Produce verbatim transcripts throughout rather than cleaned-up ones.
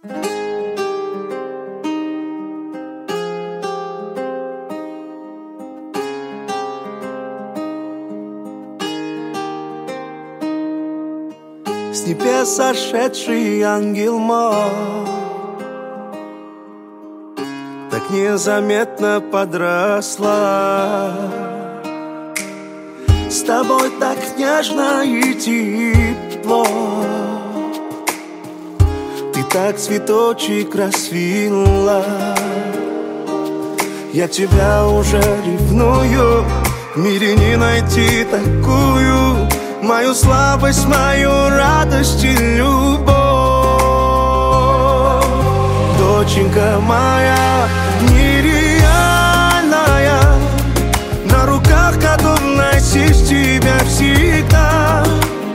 С небес сошедший ангел мой так незаметно подросла. С тобой так нежно и тепло, ты так цветочек расцвела. Я тебя уже ревную, в мире не найти такую, мою слабость, мою радость и любовь. Доченька моя нереальная, на руках готов носить тебя всегда.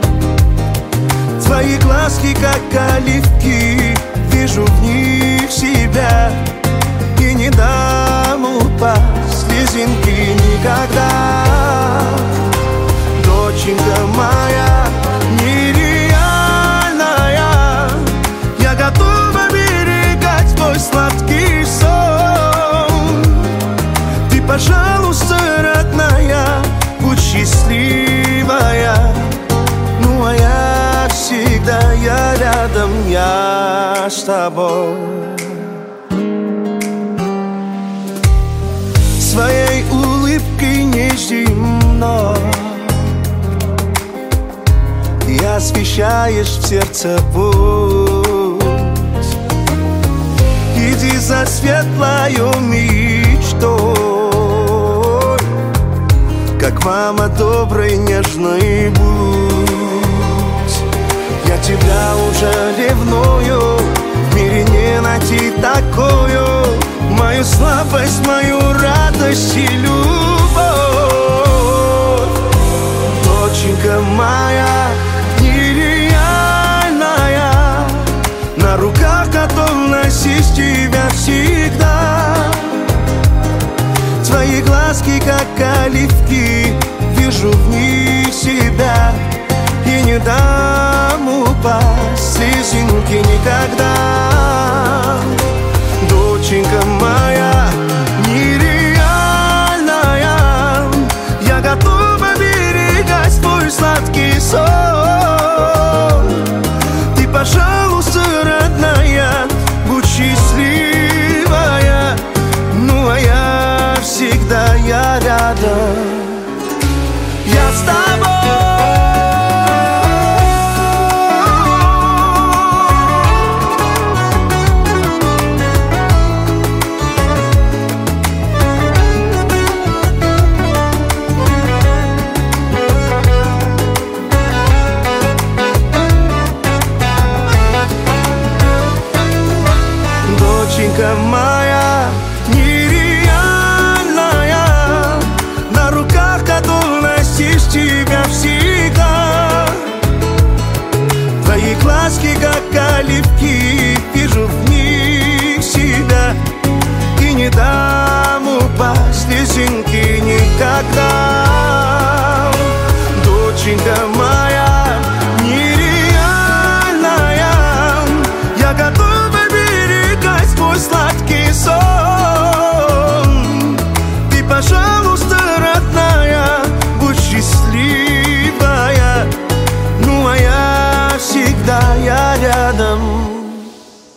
Твои глазки, как оливки, вижу в них себя, и не дам упасть слезинки никогда. Доченька моя нереальная, я готова оберегать твой сладкий сон. Ты, пожалуйста, родная, будь счастливая. Ну а я всегда, я рядом, я с тобой. Своей улыбкой неземной ты освещаешь в сердце путь. Иди за светлою мечтой, как мама доброй, нежной будь. Я тебя уже ревную, в мире не найти такую, мою слабость, мою радость и любовь. Доченька моя нереальная, на руках готов носить тебя всегда. Твои глазки, как оливки, вижу в них себя, и не дам упасть слезинки никогда. Доченька моя нереальная, я готов оберегать твой сладкий сон. Ты, пожалуйста, родная, будь счастливая. Ну а я всегда, я рядом, я с тобой. Доченька моя